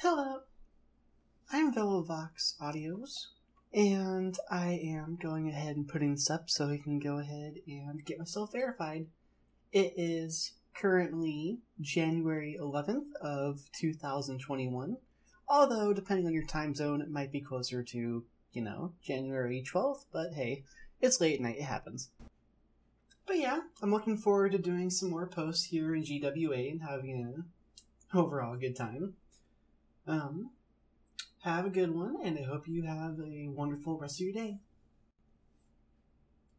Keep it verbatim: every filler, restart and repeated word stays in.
Hello, I'm Velovox Audios, and I am going ahead and putting this up so I can go ahead and get myself verified. It is currently January eleventh of two thousand twenty-one, although depending on your time zone, it might be closer to, you know, January twelfth, but hey, it's late night, it happens. But yeah, I'm looking forward to doing some more posts here in G W A and having an overall good time. Um, have a good one, and I hope you have a wonderful rest of your day.